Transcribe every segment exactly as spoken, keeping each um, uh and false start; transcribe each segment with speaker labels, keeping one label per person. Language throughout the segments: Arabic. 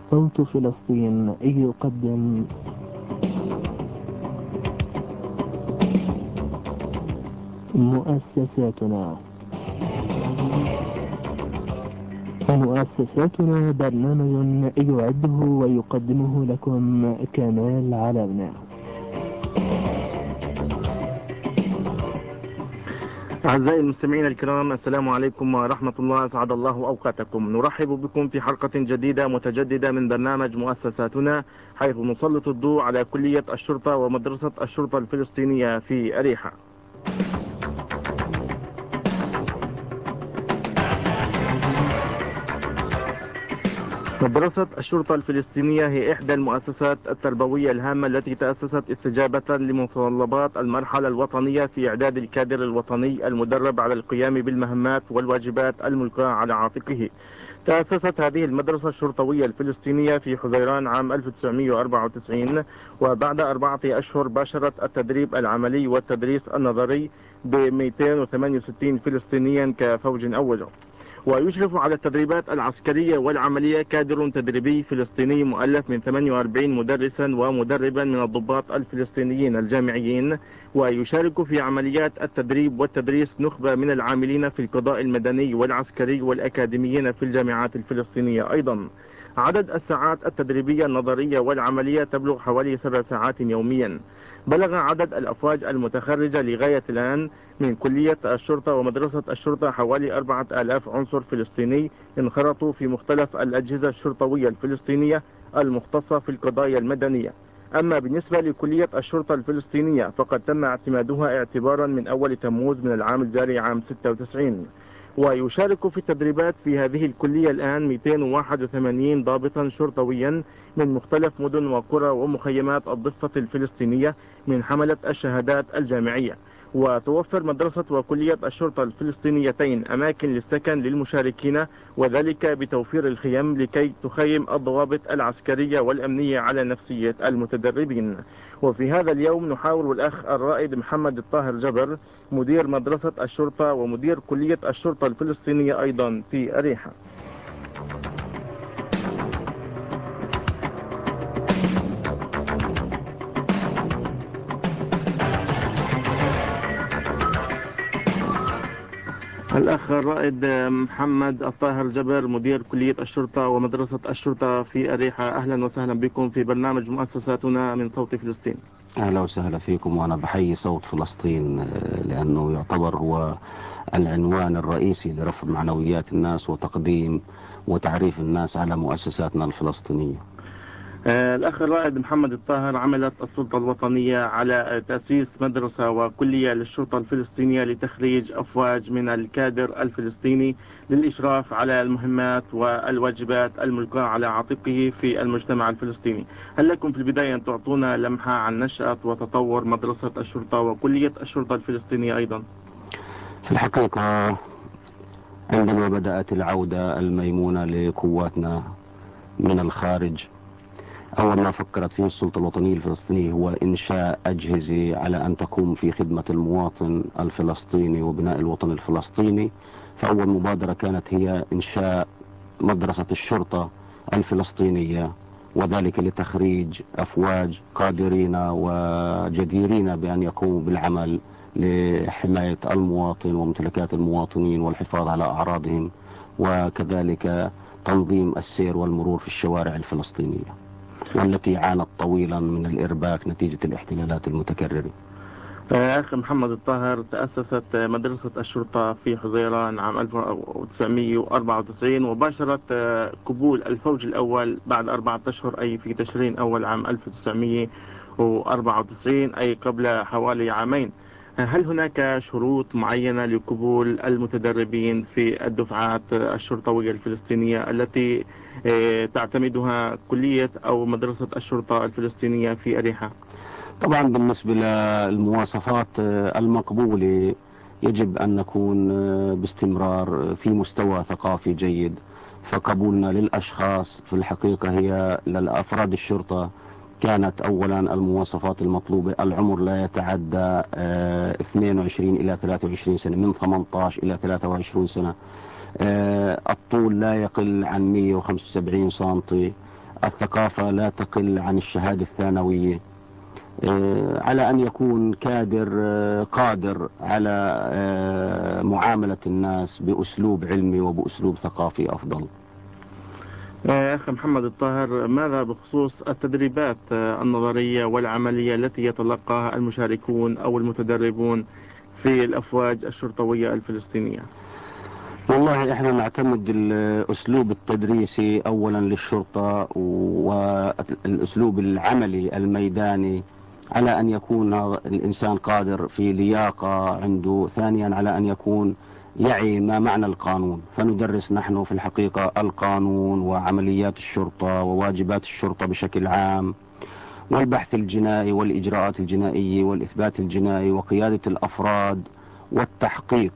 Speaker 1: صوت فلسطين يقدم مؤسساتنا. مؤسساتنا برنامج يعده ويقدمه لكم كمال علامة.
Speaker 2: أعزائي المستمعين الكرام، السلام عليكم ورحمة الله، أسعد الله أوقاتكم. نرحب بكم في حلقة جديدة متجددة من برنامج مؤسساتنا، حيث نسلط الضوء على كلية الشرطة ومدرسة الشرطة الفلسطينية في أريحة. مدرسة الشرطة الفلسطينية هي إحدى المؤسسات التربوية الهامة التي تأسست استجابة لمتطلبات المرحلة الوطنية في إعداد الكادر الوطني المدرب على القيام بالمهمات والواجبات الملقاة على عاتقه. تأسست هذه المدرسة الشرطوية الفلسطينية في حزيران عام ألف وتسعمئة وأربعة وتسعين، وبعد أربعة أشهر باشرت التدريب العملي والتدريس النظري ب مئتين وثمانية وستين فلسطينيا كفوج أول. ويشرف على التدريبات العسكرية والعملية كادر تدريبي فلسطيني مؤلف من ثمانية وأربعين مدرسا ومدربا من الضباط الفلسطينيين الجامعيين، ويشارك في عمليات التدريب والتدريس نخبة من العاملين في القضاء المدني والعسكري والأكاديميين في الجامعات الفلسطينية أيضا. عدد الساعات التدريبية النظرية والعملية تبلغ حوالي سبع ساعات يوميا. بلغ عدد الأفواج المتخرجة لغاية الآن من كلية الشرطة ومدرسة الشرطة حوالي أربعة آلاف عنصر فلسطيني انخرطوا في مختلف الأجهزة الشرطوية الفلسطينية المختصة في القضايا المدنية. أما بالنسبة لكلية الشرطة الفلسطينية فقد تم اعتمادها اعتبارا من أول تموز من العام الجاري عام ستة وتسعين، ويشارك في التدريبات في هذه الكلية الآن مئتين وواحد وثمانين ضابطا شرطويا من مختلف مدن وقرى ومخيمات الضفة الفلسطينية من حملة الشهادات الجامعية. وتوفر مدرسة وكلية الشرطة الفلسطينيتين أماكن للسكن للمشاركين، وذلك بتوفير الخيم لكي تخيم الضوابط العسكرية والأمنية على نفسية المتدربين. وفي هذا اليوم نحاور الأخ الرائد محمد الطاهر جبر، مدير مدرسة الشرطة ومدير كلية الشرطة الفلسطينية أيضا في أريحة. الأخ الرائد محمد الطاهر جبر، مدير كلية الشرطة ومدرسة الشرطة في أريحة، أهلا وسهلا بكم في برنامج مؤسساتنا من صوت فلسطين.
Speaker 3: أهلا وسهلا فيكم، وأنا بحيي صوت فلسطين لأنه يعتبر هو العنوان الرئيسي لرفع معنويات الناس وتقديم وتعريف الناس على مؤسساتنا الفلسطينية.
Speaker 2: الأخ الرائد محمد الطاهر، عملت السلطة الوطنية على تأسيس مدرسة وكلية للشرطة الفلسطينية لتخريج أفواج من الكادر الفلسطيني للإشراف على المهمات والواجبات الملقاة على عاتقه في المجتمع الفلسطيني. هل لكم في البداية أن تعطونا لمحة عن نشأة وتطور مدرسة الشرطة وكلية الشرطة الفلسطينية أيضا؟
Speaker 3: في الحقيقة عندما بدأت العودة الميمونة لقواتنا من الخارج، أول ما فكرت فيه السلطة الوطنية الفلسطينية هو إنشاء أجهزة على أن تقوم في خدمة المواطن الفلسطيني وبناء الوطن الفلسطيني. فأول مبادرة كانت هي إنشاء مدرسة الشرطة الفلسطينية، وذلك لتخريج أفواج قادرين وجديرين بأن يقوموا بالعمل لحماية المواطن وممتلكات المواطنين والحفاظ على أعراضهم، وكذلك تنظيم السير والمرور في الشوارع الفلسطينية، والتي عانت طويلا من الإرباك نتيجة الاحتلالات المتكررة.
Speaker 2: أخ محمد الطاهر، تأسست مدرسة الشرطة في حزيران عام ألف وتسعمئة وأربعة وتسعين، وباشرت قبول الفوج الأول بعد أربعة أشهر، أي في تشرين أول عام ألف وتسعمئة وأربعة وتسعين، أي قبل حوالي عامين. هل هناك شروط معينة لقبول المتدربين في الدفعات الشرطوية الفلسطينية التي تعتمدها كلية أو مدرسة الشرطة الفلسطينية في أريحة؟
Speaker 3: طبعا بالنسبة للمواصفات المقبولة يجب أن نكون باستمرار في مستوى ثقافي جيد. فقبولنا للأشخاص في الحقيقة هي للأفراد الشرطة كانت أولا المواصفات المطلوبة: العمر لا يتعدى اثنين وعشرين إلى ثلاثة وعشرين سنة، من ثمانية عشر إلى ثلاثة وعشرين سنة. الطول لا يقل عن مئة وخمسة وسبعين سنتي. الثقافة لا تقل عن الشهادة الثانوية، على أن يكون كادر قادر على معاملة الناس بأسلوب علمي وبأسلوب ثقافي أفضل.
Speaker 2: أخي محمد الطاهر، ماذا بخصوص التدريبات النظرية والعملية التي يتلقاها المشاركون أو المتدربون في الأفواج الشرطوية الفلسطينية؟
Speaker 3: والله احنا نعتمد الاسلوب التدريسي اولا للشرطة والاسلوب العملي الميداني على ان يكون الانسان قادر في لياقة عنده، ثانيا على ان يكون يعي ما معنى القانون، فندرس نحن في الحقيقة القانون وعمليات الشرطة وواجبات الشرطة بشكل عام والبحث الجنائي والإجراءات الجنائية والإثبات الجنائي وقيادة الأفراد والتحقيق.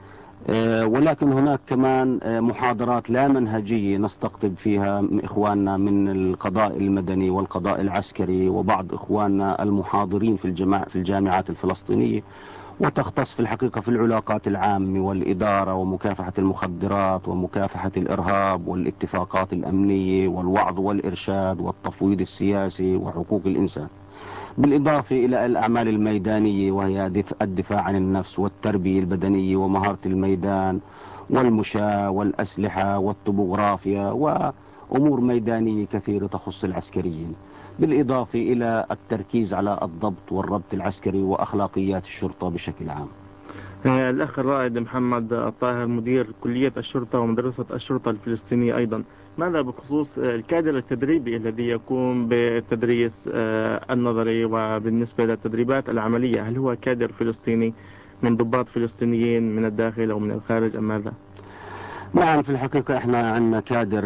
Speaker 3: ولكن هناك كمان محاضرات لا منهجية نستقطب فيها إخواننا من القضاء المدني والقضاء العسكري وبعض إخواننا المحاضرين في الجامعات في الجامعات الفلسطينية، وتختص في الحقيقة في العلاقات العامة والإدارة ومكافحة المخدرات ومكافحة الإرهاب والاتفاقات الأمنية والوعظ والإرشاد والتفويض السياسي وحقوق الإنسان، بالإضافة إلى الأعمال الميدانية وهي الدفاع عن النفس والتربية البدنية ومهارة الميدان والمشاة والأسلحة والطبوغرافيا وأمور ميدانية كثيرة تخص العسكريين، بالإضافة إلى التركيز على الضبط والربط العسكري وأخلاقيات الشرطة بشكل عام.
Speaker 2: الأخ الرائد محمد الطاهر، مدير كلية الشرطة ومدرسة الشرطة الفلسطينية أيضا، ماذا بخصوص الكادر التدريبي الذي يقوم بالتدريس النظري وبالنسبة للتدريبات العملية؟ هل هو كادر فلسطيني من ضباط فلسطينيين من الداخل أو من الخارج أم ماذا؟
Speaker 3: نعم، في الحقيقة احنا عندنا كادر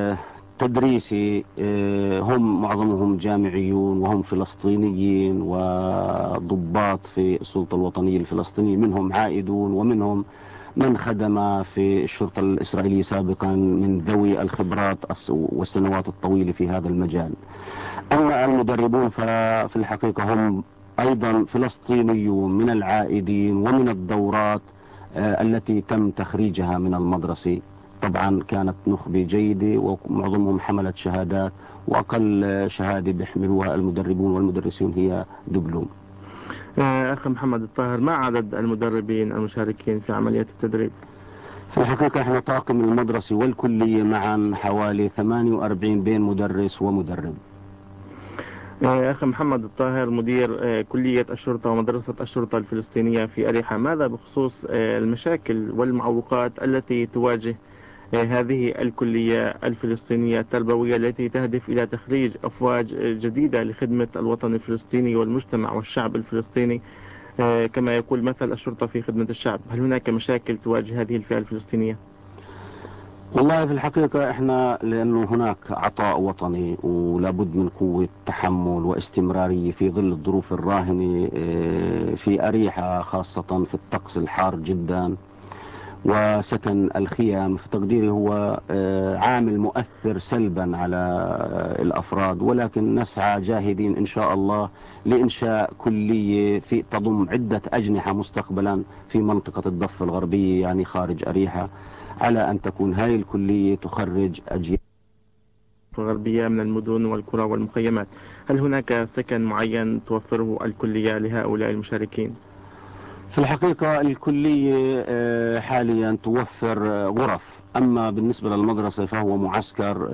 Speaker 3: تدريسي، هم معظمهم جامعيون وهم فلسطينيين وضباط في السلطة الوطنية الفلسطينية، منهم عائدون ومنهم من خدم في الشرطة الإسرائيلية سابقا من ذوي الخبرات والسنوات الطويلة في هذا المجال. أما المدربون ففي الحقيقة هم أيضا فلسطينيون من العائدين ومن الدورات التي تم تخريجها من المدرسة، طبعا كانت نخبة جيدة ومعظمهم حملت شهادات، وأقل شهادة بيحملوها المدربون والمدرسين هي دبلوم.
Speaker 2: أخي محمد الطاهر، ما عدد المدربين المشاركين في عملية التدريب؟
Speaker 3: في الحقيقة احنا طاقم المدرسة والكلية معا حوالي ثمانية وأربعين بين مدرس ومدرب.
Speaker 2: أخي محمد الطاهر، مدير كلية الشرطة ومدرسة الشرطة الفلسطينية في أريحة، ماذا بخصوص المشاكل والمعوقات التي تواجه هذه الكلية الفلسطينية التربوية التي تهدف إلى تخريج أفواج جديدة لخدمة الوطن الفلسطيني والمجتمع والشعب الفلسطيني، كما يقول مثل الشرطة في خدمة الشعب؟ هل هناك مشاكل تواجه هذه الفئة الفلسطينية؟
Speaker 3: والله في الحقيقة احنا لانه هناك عطاء وطني ولابد من قوة تحمل واستمرارية في ظل الظروف الراهنة في أريحة، خاصة في الطقس الحار جدا وسكن الخيام، في تقديري هو عامل مؤثر سلبا على الأفراد، ولكن نسعى جاهدين إن شاء الله لإنشاء كلية في تضم عدة أجنحة مستقبلا في منطقة الضفة الغربية يعني خارج أريحة، على أن تكون هاي الكلية تخرج أجيال
Speaker 2: غربية من المدن والقرى والمخيمات. هل هناك سكن معين توفره الكلية لهؤلاء المشاركين؟
Speaker 3: في الحقيقة الكلية حاليا توفر غرف، أما بالنسبة للمدرسة فهو معسكر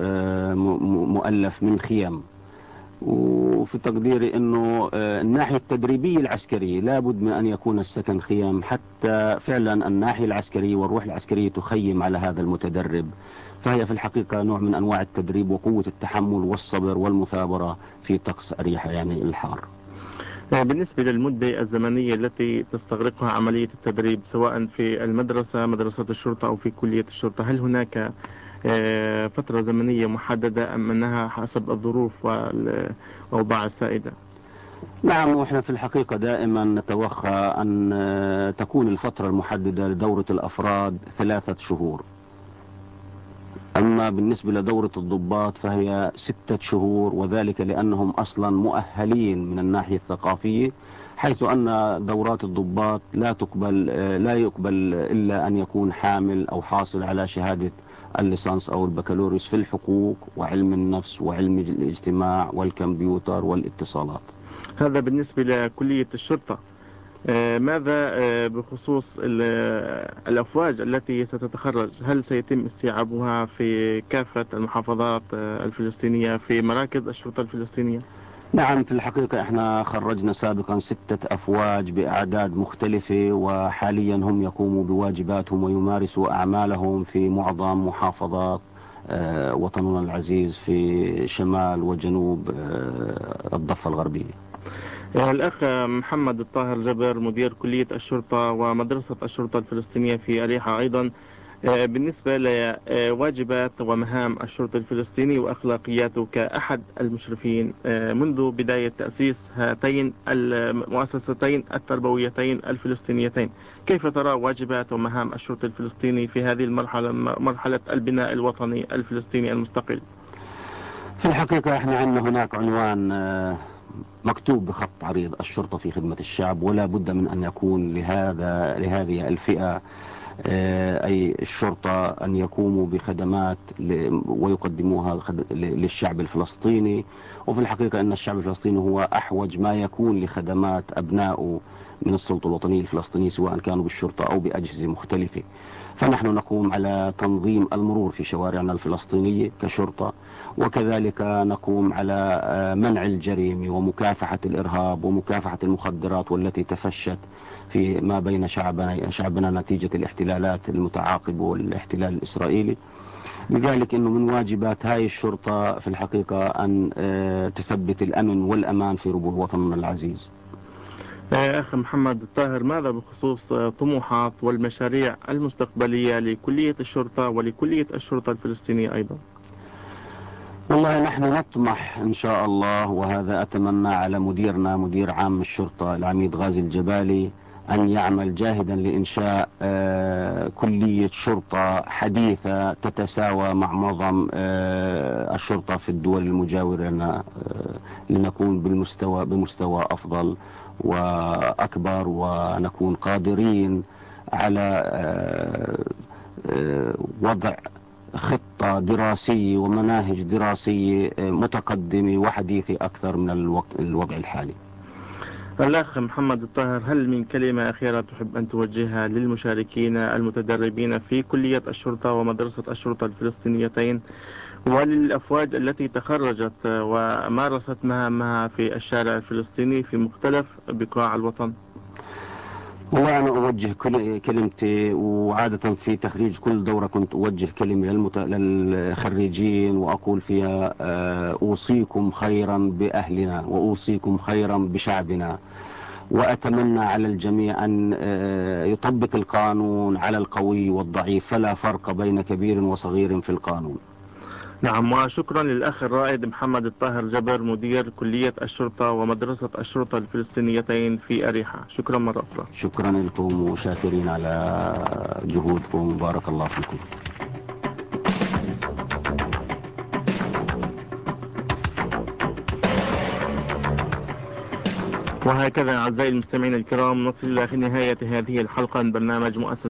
Speaker 3: مؤلف من خيام، وفي تقديري أنه الناحية التدريبية العسكرية لابد من أن يكون السكن خيام، حتى فعلا الناحية العسكرية والروح العسكرية تخيم على هذا المتدرب، فهي في الحقيقة نوع من أنواع التدريب وقوة التحمل والصبر والمثابرة في طقس أريحة يعني الحار.
Speaker 2: بالنسبة للمدة الزمنية التي تستغرقها عملية التدريب سواء في المدرسة مدرسة الشرطة أو في كلية الشرطة، هل هناك فترة زمنية محددة أم أنها حسب الظروف والأوضاع السائدة؟
Speaker 3: نعم، وإحنا في الحقيقة دائما نتوخى أن تكون الفترة المحددة لدورة الأفراد ثلاثة شهور، أما بالنسبة لدورة الضباط فهي ستة شهور، وذلك لأنهم أصلا مؤهلين من الناحية الثقافية، حيث أن دورات الضباط لا تقبل لا يقبل إلا أن يكون حامل أو حاصل على شهادة الليسانس أو البكالوريوس في الحقوق وعلم النفس وعلم الاجتماع والكمبيوتر والاتصالات.
Speaker 2: هذا بالنسبة لكلية الشرطة. آه، ماذا آه، بخصوص ال- آه، الأفواج التي ستتخرج؟ هل سيتم استيعابها في كافة المحافظات آه، الفلسطينية في مراكز الشرطة الفلسطينية؟
Speaker 3: نعم، في الحقيقة احنا خرجنا سابقا ستة أفواج بأعداد مختلفة، وحاليا هم يقوموا بواجباتهم ويمارسوا أعمالهم في معظم محافظات آه، وطننا العزيز في شمال وجنوب آه، الضفة الغربية.
Speaker 2: آه، الأخ محمد الطاهر جبر، مدير كلية الشرطة ومدرسة الشرطة الفلسطينية في أريحة أيضا، آه، بالنسبة لواجبات ومهام الشرطي الفلسطيني وأخلاقياته كأحد المشرفين آه، منذ بداية تأسيس هاتين المؤسستين التربويتين الفلسطينيتين، كيف ترى واجبات ومهام الشرطي الفلسطيني في هذه المرحلة، مرحلة البناء الوطني الفلسطيني المستقل؟
Speaker 3: في الحقيقة احنا عندنا هناك عنوان آه، مكتوب بخط عريض: الشرطة في خدمة الشعب، ولا بد من أن يكون لهذا لهذه الفئة آه، أي الشرطة أن يقوموا بخدمات ل- ويقدموها خد- ل- للشعب الفلسطيني. وفي الحقيقة أن الشعب الفلسطيني هو أحوج ما يكون لخدمات أبنائه من السلطة الوطنية الفلسطينية، سواء كانوا بالشرطة أو بأجهزة مختلفة. فنحن نقوم على تنظيم المرور في شوارعنا الفلسطينية كشرطة، وكذلك نقوم على آه، منع الجريمة ومكافحة الإرهاب ومكافحة المخدرات والتي تفشت في ما بين شعبنا شعبنا نتيجة الاحتلالات المتعاقبة والاحتلال الإسرائيلي. لذلك أنه من واجبات هاي الشرطة في الحقيقة أن آه، تثبت الأمن والأمان في ربوع وطننا العزيز.
Speaker 2: آه، أخ محمد الطاهر، ماذا بخصوص آه، طموحات والمشاريع المستقبلية لكلية الشرطة ولكلية الشرطة الفلسطينية أيضا؟
Speaker 3: والله نحن نطمح إن شاء الله، وهذا أتمنى على مديرنا مدير عام الشرطة العميد غازي الجبالي، أن يعمل جاهدا لإنشاء آه، كلية شرطة حديثة تتساوى مع معظم آه، الشرطة في الدول المجاورة لنا، آه، لنكون بالمستوى بمستوى أفضل وأكبر، ونكون قادرين على آه، آه، وضع خطة دراسية ومناهج دراسية متقدمة وحديثة أكثر من الوقت الوضع الحالي.
Speaker 2: الأخ محمد الطاهر، هل من كلمة أخيرة تحب أن توجهها للمشاركين المتدربين في كلية الشرطة ومدرسة الشرطة الفلسطينيتين، وللأفواج التي تخرجت ومارست مهامها في الشارع الفلسطيني في مختلف بقاع الوطن؟
Speaker 3: والله أنا أوجه كل كلمتي، وعادة في تخريج كل دورة كنت أوجه كلمة للمت... للخريجين وأقول فيها آه، أوصيكم خيرا بأهلنا وأوصيكم خيرا بشعبنا، وأتمنى على الجميع أن آه، يطبق القانون على القوي والضعيف، فلا فرق بين كبير وصغير في القانون.
Speaker 2: نعم، وشكرا للأخ الرائد محمد الطاهر جبر، مدير كلية الشرطة ومدرسة الشرطة الفلسطينيتين في أريحة. شكرا مرة أخرى.
Speaker 3: شكرا لكم وشاكرين على جهودكم، بارك الله فيكم.
Speaker 2: وهكذا أعزائي المستمعين الكرام نصل إلى نهاية هذه الحلقة من برنامج مؤسسة